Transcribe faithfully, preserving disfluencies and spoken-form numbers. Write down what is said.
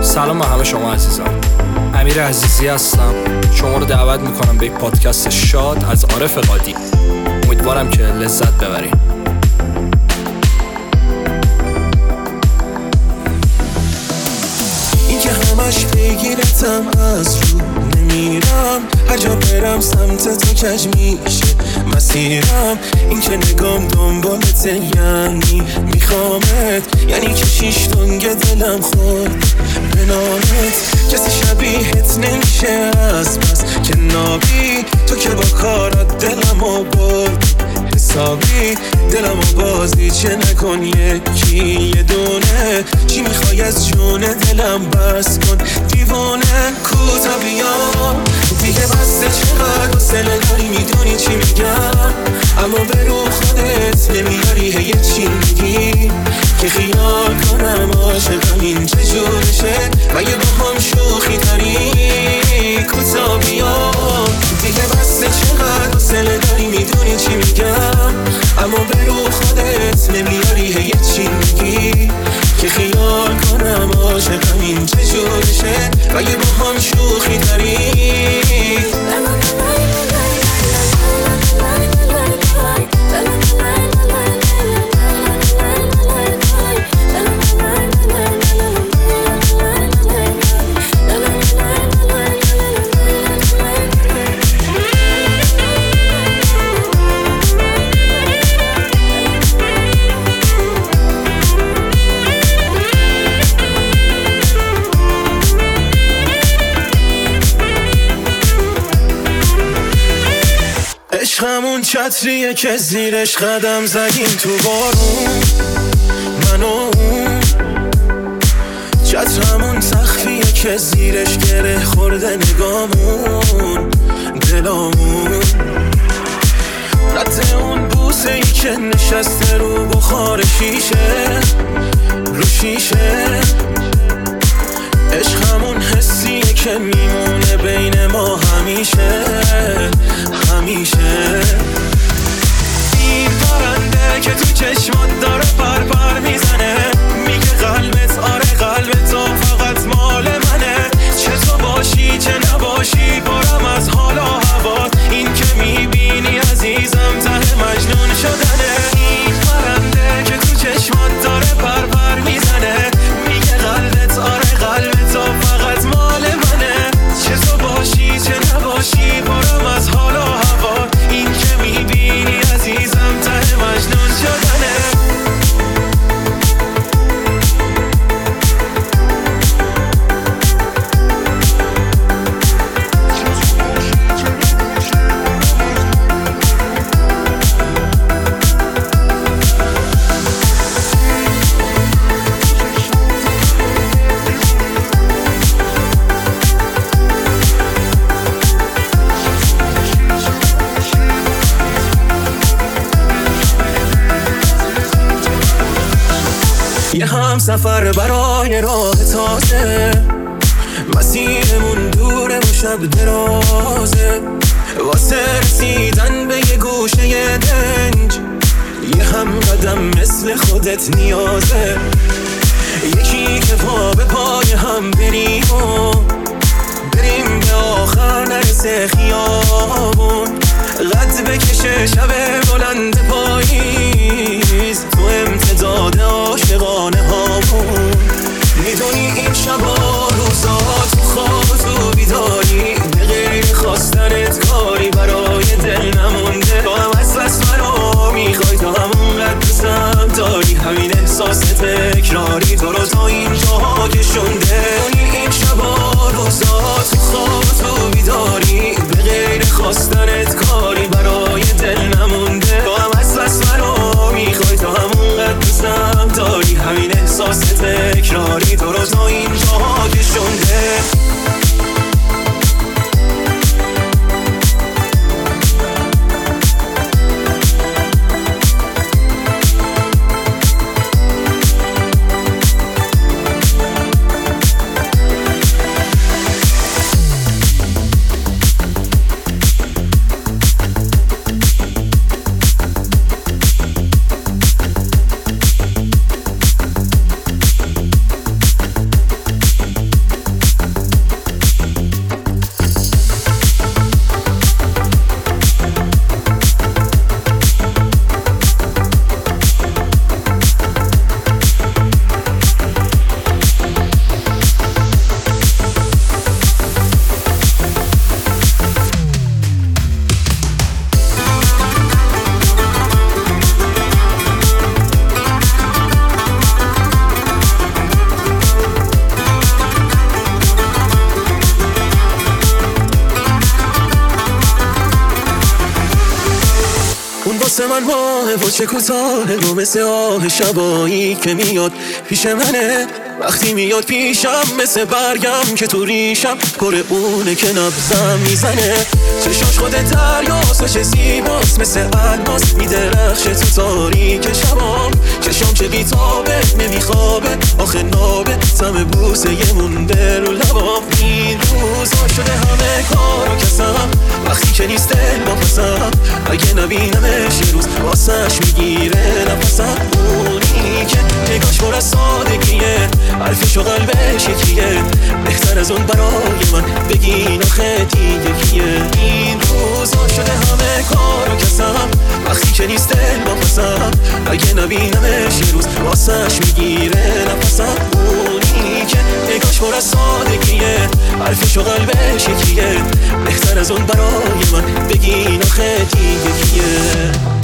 سلام به همه شما عزیزان. امیر عزیزی هستم. شما رو دعوت میکنم به یک پادکست شاد از عارف قادی. امیدوارم که لذت ببرین. این که همش پیگیرتم از رو نمیرم، هر جا برم سمت تو کج میشه مسیرم. این که نگام دنبالته یعنی میخوامت، یعنی که شیش تنگ دلم خورد به نامت. کسی شبیهت نمیشه از پس که نابی، تو که با کارات دلمو برد حسابی. دلمو بازی چه نکن یکی یه دونه، چی میخوای از جون دلم بس کن دیوانه. کوتا بیا دیگه بسته، چقدر حوصله داری میدونی چی میگم، اما به رو خودت نمیاری هی چی میگی که خیال کنم عاشقم این چجورشه مگه با هم شوخی داری. کوتا بیا دیگه بسته، چقدر حوصله داری میدونی چی میگم، اما به رو خودت نمیاری هی چی میگی که خیال کنم عاشقم این چجورشه مگه با هم شوخی داری. عشقمون چتریه که زیرش قدم زدیم تو بارون، من و اون. چترمون سخفیه که زیرش گره خورده نگامون دلامون. رد اون بوسه ای که نشسته رو بخار شیشه رو شیشه. عشقمون حسیه که میمونه بین ما همیشه همیشه. این پرنده که تو چشمات داره پر پر میزنه، میگه قلبت آره قلبت تو فقط مال منه. چه تو باشی چه نباشی پرم از حال و هوات، این که میبینی عزیزم ته مجنون شدنه. این پرنده که تو چشمات داره پر پر میزنه، میگه قلبت آره قلبت تو فقط مال منه. چه تو باشی چه نباشی پرم از حال و هوات، این که میبینی عزیزم ته مجنون شدنه. یه هم سفر برای راه تازه، مسیرمون دوره و شب درازه. واسه رسیدن به یه گوشه دنج، یه هم قدم مثل خودت نیازه. یکی که پا به پای هم بریم و بریم به آخر نرسه خیابون. قد بکشه شب بلند پاییز تو امتداد عاشقانه هامون. میدونی این شبا روزا تو خواب تو بیداری، به غیر خواستنت کاری برای دل نمونده. تو هم از بس منو میخوای، تو همونقدر دوستم داری، همین احساس تکراری تو رو تا اینجا کشونده. این شبا روزا تو خواب تو بیداری، به غیر خواستنت کاری برای دل نمونده. تو هم از بس منو میخوای، تو همونقدر دوستم داری، همین احساس تکراری تو رو تا اینجا کشونده. کوتاه و چه کوتاه و مثل آه شبایی که میاد پیش منه. وقتی میاد پیشم مثل برگم که تو ریشم پر اونه که نبزم میزنه. چشاش خود دریاست و چه زیباست مثل الماس میدرخشه تو تاریک شبام. چشام چه بیتابه نمیخوابه آخه نابه تم بوسه یه مونده رو لبام. این روزا شده همه کار و کسم وقتی که نیست دل با پسم. اگه نبینمش یه روز واسش میگیره نفسم. اونی که نگاش پر از سادگیه حرفش و قلبش یکیه. بهتر از اون برای من بگین آخه دیگه کیه. این روزا شده همه کار و کسم وقتی که نیست دل با پسم. اگه نبینمش یه روز واسش میگیره نفسم. اونی که نگاش پر از سادگیه حرفش و قلبش یکیه. بهتر از اون برای من بگین آخه دیگه کیه.